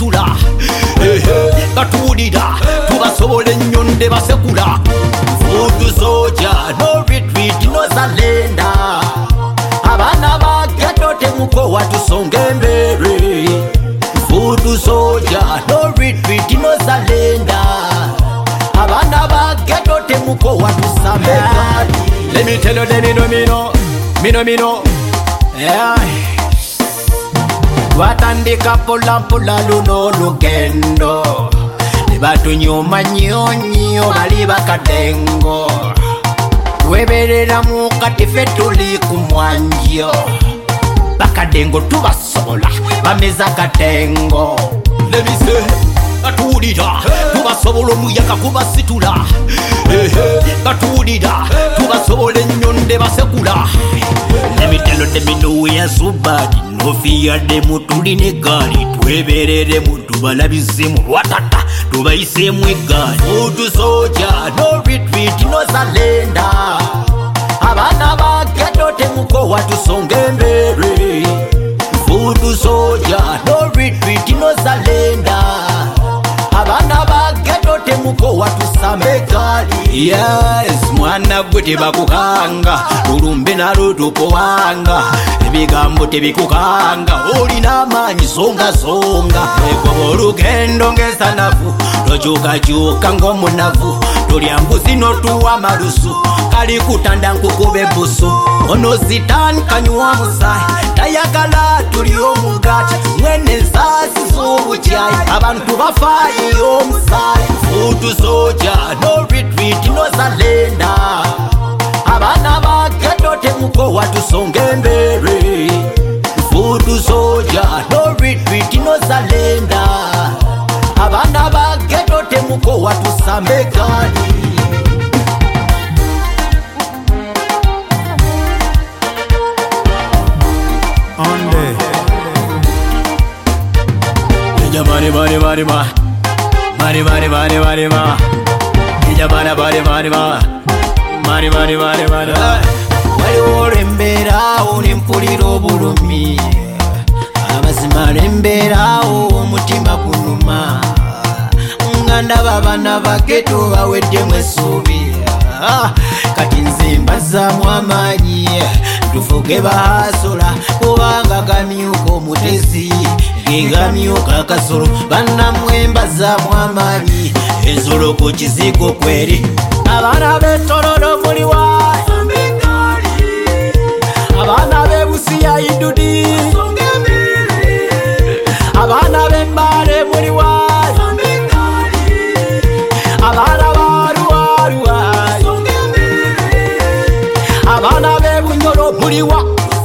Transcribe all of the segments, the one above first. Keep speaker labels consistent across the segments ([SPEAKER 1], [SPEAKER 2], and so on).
[SPEAKER 1] kubasitula batulira tubasobola ennyonde basekula Food soldier, no retreat, no surrender. Abana ba ghetto temuko watusonge mbere. Food soldier, no retreat, no surrender. Abana ba ghetto temuko watusambe. Let me tell you, they know. Yeah. Watandika pula luno lugendo. Batu nyoma nyonyo bali bakadengo weberera mu katife tuli kumwanjo bakadengo tubasobola bameza katengo lebise batulira tubasobola omuyaka kubasitula batulira tubasobola ennyonde basekula nemitelo temino yasubadi no fear demu tuline gari tweberere muntu balabize mu watata tubayise mu egari Food soldier, no retreat, no surrender. Abana ba ghetto temuko watusonge mbere. Food soldier, no retreat, no surrender. Abana ba ghetto temuko watusambe gari. Yes, mwana gwe bakukanga ulumbe na lutupo wanga ebigambo tebikukanga olina amaanyi zonga ego olugendo ngesanafu tokyukakyuka ng'omunavu tulya mbuzi n'otuwa malusu kali kutanda nkukube busu ono zitani kanywa musayi tayagala tuli omugati mwene ensaasi z'obukyayi abantu bafaayo omusayi Food soldier, no retreat, no surrender. Abana ba ghetto temuko watusonge mbere. Food soldier, no retreat, no surrender. Abana ba ghetto temuko watusambe gari. Waliwo lemberawo nempulira obulumi amazima lemberawo omutima gunuma nga ndaba abaana ba ghetto baweddemu essuubi kati nze mbazaamu amaanyi tufuge bahasola kubanga gamyuka omutezi gegamyuka akasolo bannammwe mbazaamu amaanyi ensolo ku kizigo kweri abaana b'ettololo muliwa abaana b'ebusiya idudi abaana b'embaale muliwa abaana b'aluwaluwa abaana b'ebunyolo muliwa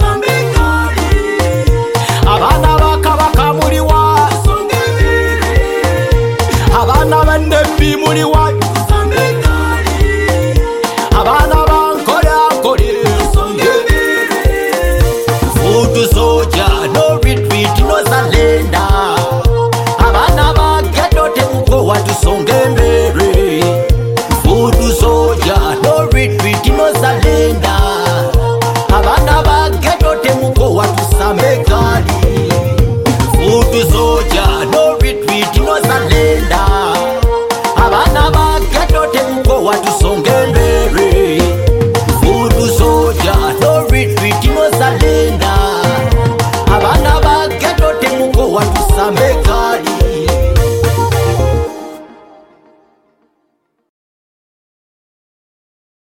[SPEAKER 1] abaana b'akabaka muliwa abaana b'ennembi muliwa abaana bankola-nkole Food soldier, no retreat, no surrender. Abana ba ghetto temuko watusonge mbere. Food soldier, no retreat, no surrender. Abana ba ghetto temuko watusambe gari. Food soldier, no retreat, no surrender. Abana ba ghetto temuko watusonge mbere.